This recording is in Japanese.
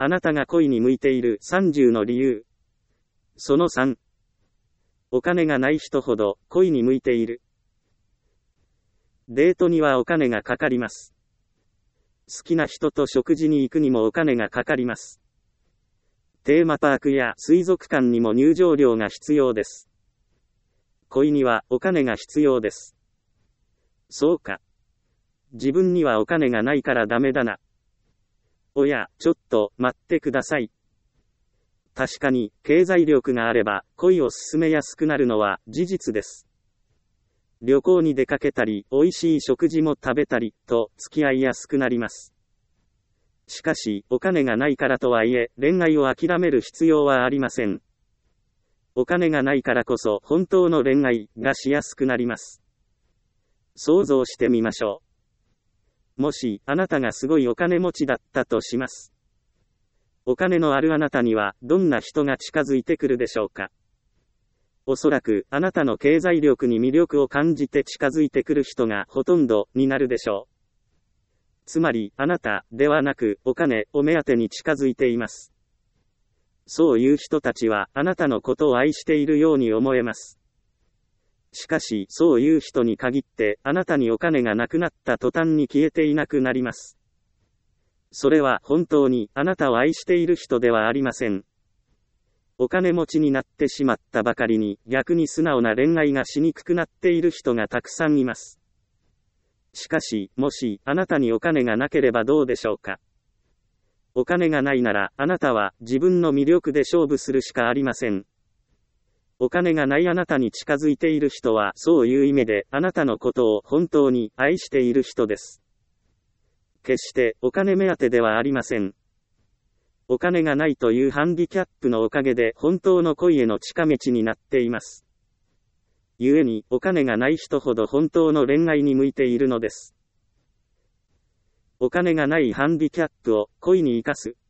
あなたが恋に向いている30の理由。その3。お金がない人ほど恋に向いている。デートにはお金がかかります。好きな人と食事に行くにもお金がかかります。テーマパークや水族館にも入場料が必要です。恋にはお金が必要です。そうか。自分にはお金がないからダメだな。おや、ちょっと待ってください。確かに、経済力があれば、恋を進めやすくなるのは事実です。旅行に出かけたり、美味しい食事も食べたり、と付き合いやすくなります。しかし、お金がないからとはいえ、恋愛を諦める必要はありません。お金がないからこそ、本当の恋愛がしやすくなります。想像してみましょう。もし、あなたがすごいお金持ちだったとします。お金のあるあなたには、どんな人が近づいてくるでしょうか。おそらく、あなたの経済力に魅力を感じて近づいてくる人がほとんどになるでしょう。つまり、あなたではなく、お金を目当てに近づいています。そういう人たちは、あなたのことを愛しているように思えます。しかし、そういう人に限って、あなたにお金がなくなった途端に消えていなくなります。それは本当に、あなたを愛している人ではありません。お金持ちになってしまったばかりに、逆に素直な恋愛がしにくくなっている人がたくさんいます。しかし、もし、あなたにお金がなければどうでしょうか。お金がないなら、あなたは自分の魅力で勝負するしかありません。お金がないあなたに近づいている人は、そういう意味で、あなたのことを本当に愛している人です。決して、お金目当てではありません。お金がないというハンディキャップのおかげで、本当の恋への近道になっています。故に、お金がない人ほど本当の恋愛に向いているのです。お金がないハンディキャップを恋に生かす。